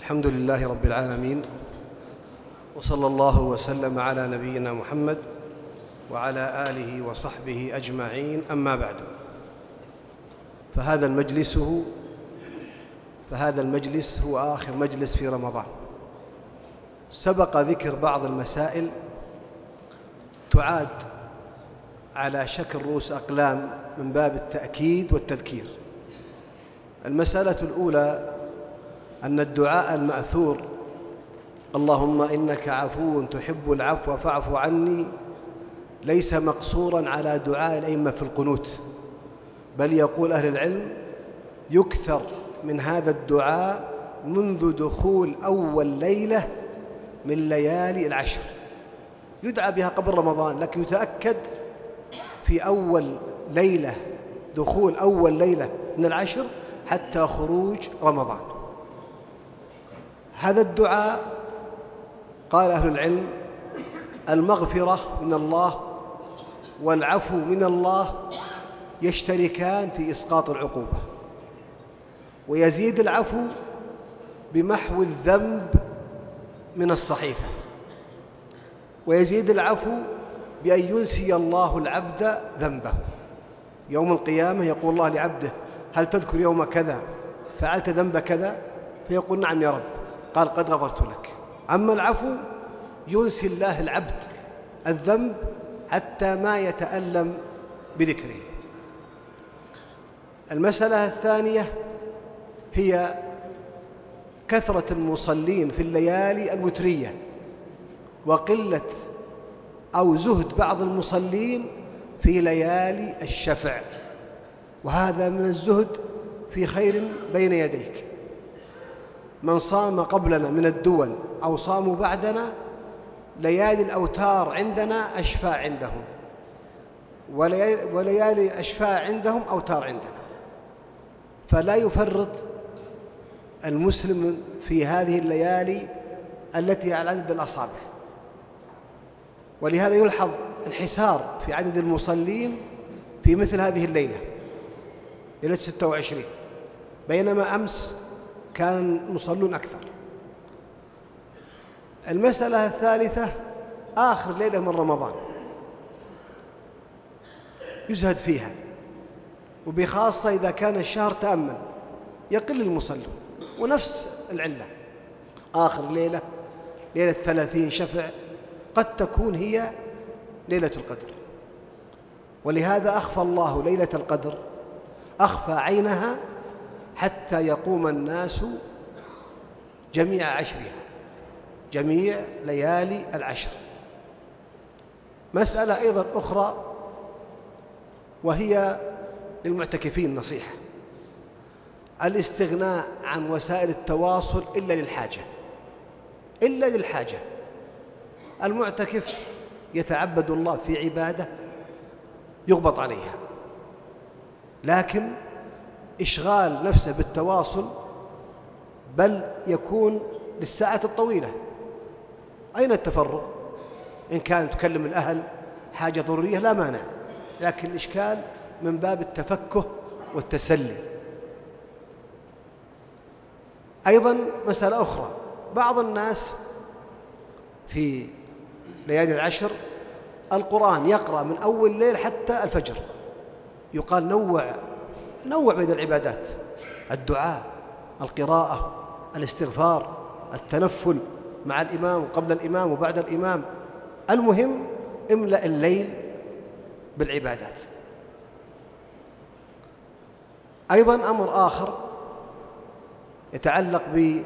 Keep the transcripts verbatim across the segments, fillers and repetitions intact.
الحمد لله رب العالمين، وصلى الله وسلم على نبينا محمد وعلى آله وصحبه أجمعين. أما بعد، فهذا المجلس فهذا المجلس هو آخر مجلس في رمضان. سبق ذكر بعض المسائل تعاد على شكل رؤوس أقلام من باب التأكيد والتذكير. المسألة الأولى أن الدعاء المأثور اللهم إنك عفو تحب العفو فاعف عني ليس مقصورا على دعاء الأئمة في القنوت، بل يقول أهل العلم يكثر من هذا الدعاء منذ دخول أول ليلة من ليالي العشر. يدعى بها قبل رمضان، لكن يتأكد في أول ليلة، دخول أول ليلة من العشر حتى خروج رمضان. هذا الدعاء قال أهل العلم المغفرة من الله والعفو من الله يشتركان في إسقاط العقوبة، ويزيد العفو بمحو الذنب من الصحيفة، ويزيد العفو بأن ينسي الله العبد ذنبه. يوم القيامة يقول الله لعبده هل تذكر يوم كذا فعلت ذنب كذا؟ فيقول نعم يا رب، قال قد غفرت لك. أما العفو ينسي الله العبد الذنب حتى ما يتألم بذكره. المسألة الثانية هي كثرة المصلين في الليالي الوترية، وقلة أو زهد بعض المصلين في ليالي الشفع، وهذا من الزهد في خير بين يديك. من صام قبلنا من الدول أو صاموا بعدنا ليالي الأوتار عندنا أشفاء عندهم، وليالي أشفاء عندهم أوتار عندنا، فلا يفرط المسلم في هذه الليالي التي على عدد الأصابع. ولهذا يلحظ انحسار في عدد المصلين في مثل هذه الليلة، ليلة ستة وعشرين، بينما أمس كان مصلون أكثر. المسألة الثالثة آخر ليلة من رمضان يزهد فيها، وبخاصة إذا كان الشهر تأمن يقل المصلون، ونفس العلة آخر ليلة ليلة ثلاثين شفع قد تكون هي ليلة القدر، ولهذا أخفى الله ليلة القدر، أخفى عينها حتى يقوم الناس جميع عشرها، جميع ليالي العشر. مسألة أيضا أخرى وهي للمعتكفين نصيحة: الاستغناء عن وسائل التواصل إلا للحاجة، إلا للحاجة. المعتكف يتعبد الله في عبادة يغبط عليها، لكن إشغال نفسه بالتواصل بل يكون للساعات الطويلة. أين التفرغ؟ إن كان تكلم الأهل حاجة ضرورية لا مانع، لكن الإشكال من باب التفكه والتسلي. أيضا مسألة أخرى، بعض الناس في ليالي العشر القرآن يقرأ من أول ليل حتى الفجر. يقال نوع نوع بين العبادات: الدعاء، القراءة، الاستغفار، التنفل مع الإمام وقبل الإمام وبعد الإمام. المهم املأ الليل بالعبادات. أيضا أمر آخر يتعلق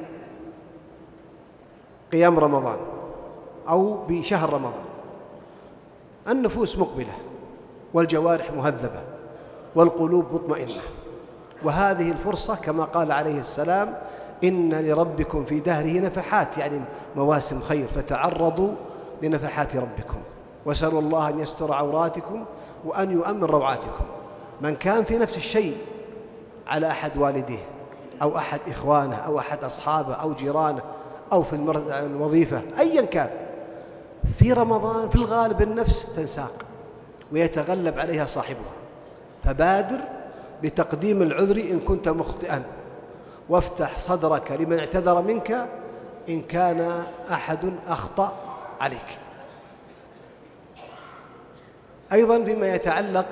بقيام رمضان أو بشهر رمضان: النفوس مقبلة والجوارح مهذبة والقلوب مطمئنة، وهذه الفرصة كما قال عليه السلام إن لربكم في دهره نفحات، يعني مواسم خير، فتعرضوا لنفحات ربكم وسألوا الله أن يستر عوراتكم وأن يؤمن روعاتكم. من كان في نفس الشيء على أحد والديه أو أحد إخوانه أو أحد أصحابه أو جيرانه أو في الوظيفة أيا كان، في رمضان في الغالب النفس تنساق ويتغلب عليها صاحبها، فبادر بتقديم العذر إن كنت مخطئا، وافتح صدرك لمن اعتذر منك إن كان أحد أخطأ عليك. أيضا فيما يتعلق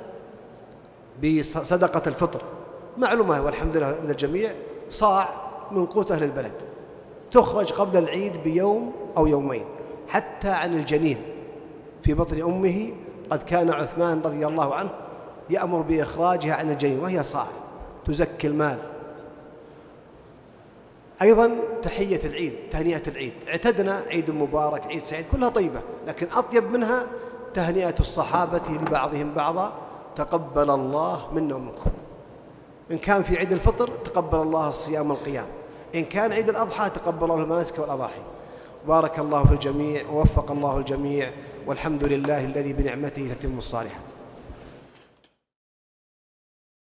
بصدقة الفطر، معلومة والحمد لله للجميع، صاع من قوت أهل البلد تخرج قبل العيد بيوم أو يومين، حتى عن الجنين في بطن أمه قد كان عثمان رضي الله عنه يأمر بإخراجها عن الجنين وهي صاع تزكي المال. أيضا تحية العيد، تهنئة العيد، اعتدنا عيد مبارك، عيد سعيد، كلها طيبة، لكن أطيب منها تهنئة الصحابة لبعضهم بعضا، تقبل الله منا ومنكم. إن كان في عيد الفطر تقبل الله الصيام والقيام، إن كان عيد الأضحى تقبل الله المناسك والأضاحي. بارك الله في الجميع ووفق الله الجميع، والحمد لله الذي بنعمته تتم الصالحات.